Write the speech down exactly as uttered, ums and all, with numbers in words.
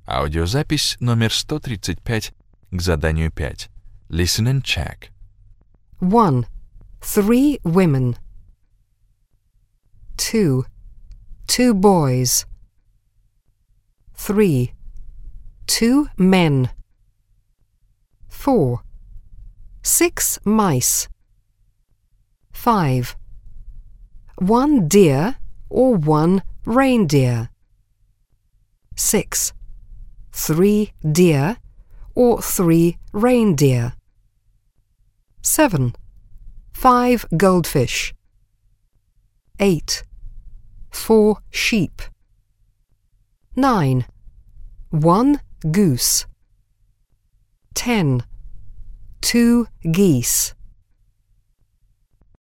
Аудиозапись номер сто тридцать пять к заданию пять. Listen and check. one. Three women. two. Two boys. three. Two men. four. Six mice. five. One deer or one reindeer. six. Three deer or three reindeer. seven. Five goldfish. eight. Four sheep. nine. One goose. ten. Two geese.